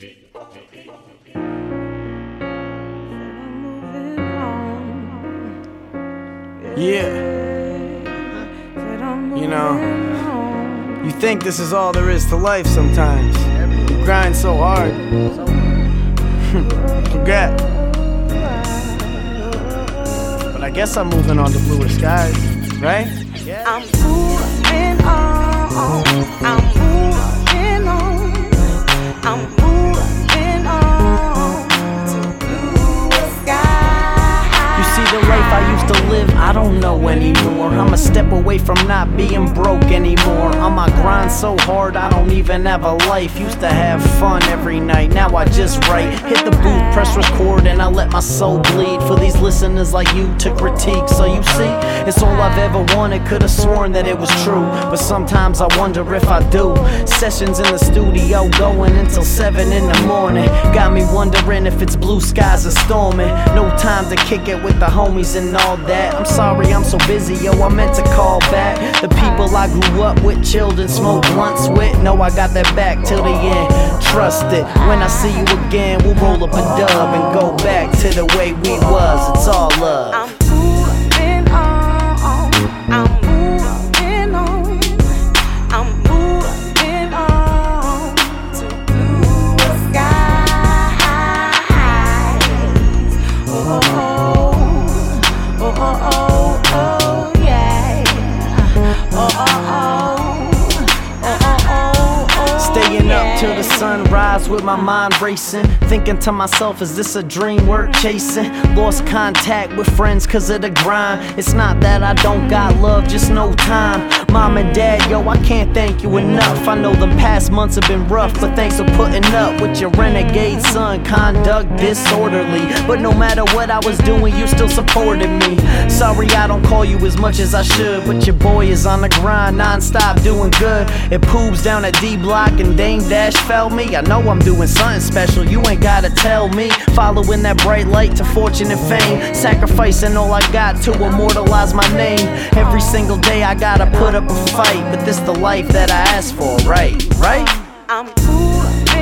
Yeah. You know, you think this is all there is to life sometimes. You grind so hard. Forget. But I guess I'm moving on to bluer skies, right? I'm moving on. I'm moving on. I'm moving on to bluer skies. You see, the life I used to live, I don't know anymore. I'm a step away from not being broke anymore. On my grind so hard, I don't even have a life. Used to have fun every night, now I just write. Hit the booth, press record, and I let my soul bleed for these listeners like you to critique. So you see, it's all I've ever wanted. Could've sworn that it was true, but sometimes I wonder if I do. Sessions in the studio going until 7 in the morning. Got me wondering if it's blue skies or storming. No time to kick it with the homies and all that. I'm sorry I'm so busy, yo, I meant to call back. The people I grew up with, chilled and smoked blunts with. Know I got that back till the end. Trust it, when I see you again, we'll roll up a dub and go back to the way we was. It's all love. I'm moving on. I'm moving on. I'm moving on to bluer skies. Oh, oh, oh, oh, oh, oh, yeah. Oh, oh, oh. Staying up till the sunrise with my mind racing. Thinking to myself, is this a dream worth chasing? Lost contact with friends cause of the grind. It's not that I don't got love, just no time. Mom and dad, yo, I can't thank you enough. I know the past months have been rough, but thanks for putting up with your renegade son. Conduct disorderly, but no matter what I was doing, you still supported me. Sorry I don't call you as much as I should, but your boy is on the grind, non-stop doing good. It poobs down at D-Block and Dame Dash felt me. I know I'm doing something special, you ain't gotta tell me. Following that bright light to fortune and fame, sacrificing all I got to immortalize my name. Every single day I gotta put up a fight, but this the life that I asked for, right? I'm moving